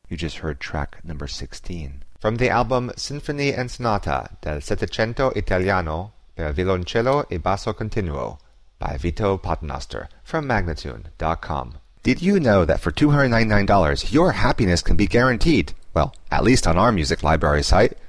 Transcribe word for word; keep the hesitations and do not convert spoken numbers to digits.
You just heard track number sixteen. From the album Sinfonie and Sonata del Settecento Italiano per violoncello e basso continuo by Vito Paternoster from Magnatune dot com. Did you know that for two hundred ninety-nine dollars your happiness can be guaranteed? Well, at least on our music library site.